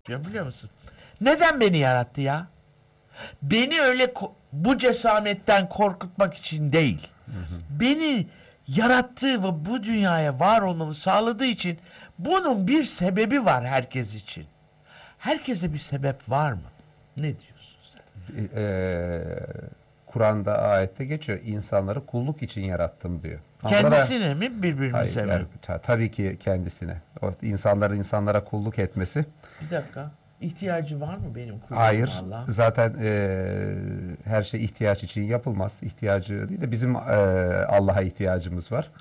Biliyor musun? Neden beni yarattı ya? Beni öyle bu cesametten korkutmak için değil. Beni yarattığı ve bu dünyaya var olmamı sağladığı için bunun bir sebebi var herkes için. Herkese bir sebep var mı? Ne diyorsun sen? Kur'an'da ayette geçiyor. İnsanları kulluk için yarattım diyor. Kendisine mi birbirimize mi? Yani, tabii ki kendisine. O insanların insanlara kulluk etmesi. Bir dakika. İhtiyacı var mı benim kulluğuma Hayır. Allah? Zaten her şey ihtiyaç için yapılmaz. İhtiyacı değil de bizim Allah'a ihtiyacımız var.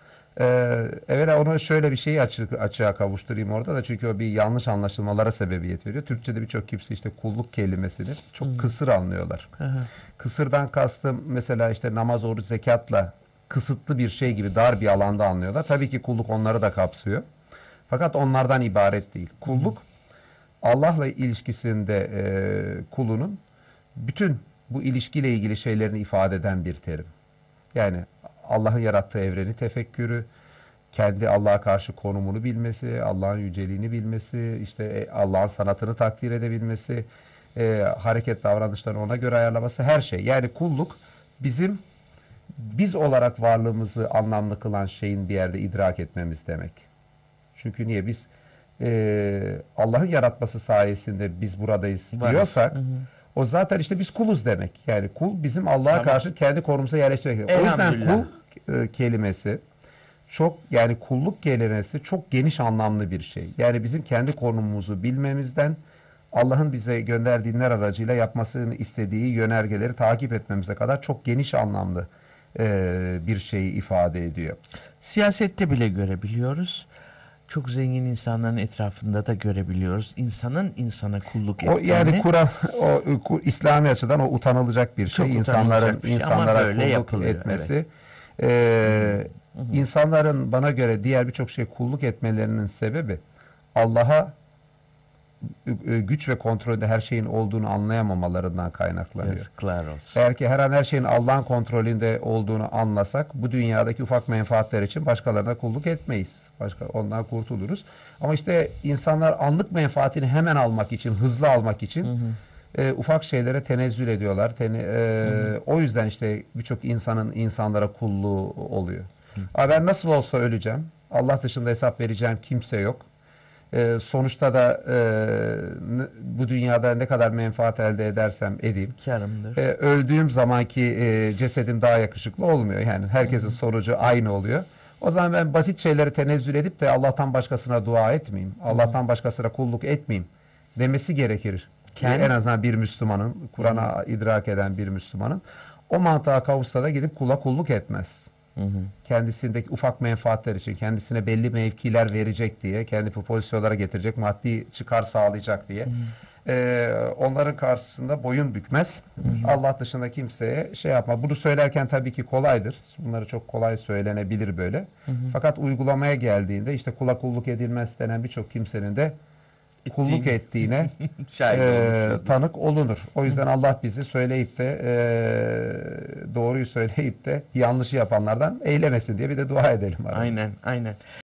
Evvela onu şöyle bir şeyi açığa kavuşturayım orada da, çünkü o bir yanlış anlaşılmalara sebebiyet veriyor. Türkçe'de birçok kimse işte kulluk kelimesini çok kısır anlıyorlar. Kısırdan kastım mesela işte namaz, oruç, zekatla kısıtlı bir şey gibi dar bir alanda anlıyorlar. Tabii ki kulluk onları da kapsıyor. Fakat onlardan ibaret değil. Kulluk Allah'la ilişkisinde kulunun bütün bu ilişkiyle ilgili şeylerini ifade eden bir terim. Yani Allah'ın yarattığı evreni tefekkürü, kendi Allah'a karşı konumunu bilmesi, Allah'ın yüceliğini bilmesi, işte Allah'ın sanatını takdir edebilmesi, hareket davranışlarını ona göre ayarlaması, her şey. Yani kulluk biz olarak varlığımızı anlamlı kılan şeyin bir yerde idrak etmemiz demek. Çünkü niye biz Allah'ın yaratması sayesinde biz buradayız diyorsak, o zaten işte biz kuluz demek. Yani kul bizim Allah'a karşı kendi konumuza yerleştirmek. O yüzden kul kelimesi çok, yani kulluk kelimesi çok geniş anlamlı bir şey. Yani bizim kendi konumumuzu bilmemizden Allah'ın bize gönderdiği dinler aracıyla yapmasını istediği yönergeleri takip etmemize kadar çok geniş anlamlı bir şeyi ifade ediyor. Siyasette bile görebiliyoruz. Çok zengin insanların etrafında da görebiliyoruz. İnsanın insana kulluk ettiğini. Yani Kur'an, İslami açıdan o utanılacak bir şey. İnsanlara kulluk etmesi. Evet. İnsanların bana göre diğer birçok şey kulluk etmelerinin sebebi Allah'a güç ve kontrolde her şeyin olduğunu anlayamamalarından kaynaklanıyor. Yazıklar olsun. Eğer ki her an her şeyin Allah'ın kontrolünde olduğunu anlasak, bu dünyadaki ufak menfaatler için başkalarına kulluk etmeyiz. Ondan kurtuluruz. Ama işte insanlar anlık menfaatini hemen almak için, hızlı almak için ufak şeylere tenezzül ediyorlar. O yüzden işte birçok insanlara kulluğu oluyor. Ama ben nasıl olsa öleceğim. Allah dışında hesap vereceğim kimse yok. Sonuçta da bu dünyada ne kadar menfaat elde edersem edeyim, karımdır. Öldüğüm zamanki cesedim daha yakışıklı olmuyor. Yani herkesin sonucu aynı oluyor. O zaman ben basit şeyleri tenezzül edip de Allah'tan başkasına dua etmeyeyim, Allah'tan başkasına kulluk etmeyeyim demesi gerekir. En azından bir Müslümanın, Kur'an'a idrak eden bir Müslümanın o mantığa kavuşsa da gidip kula kulluk etmez. Kendisindeki ufak menfaatler için, kendisine belli mevkiler verecek diye, kendi pozisyonlara getirecek, maddi çıkar sağlayacak diye onların karşısında boyun bükmez. Allah dışında kimseye şey yapma. Bunu söylerken tabii ki kolaydır. Bunları çok kolay söylenebilir böyle. Fakat uygulamaya geldiğinde işte kula kulluk edilmez denen birçok kimsenin de kulluk ettiğine tanık olunur. O yüzden Allah bizi söyleyip de doğruyu söyleyip de yanlışı yapanlardan eylemesin diye bir de dua edelim. Aynen, aynen.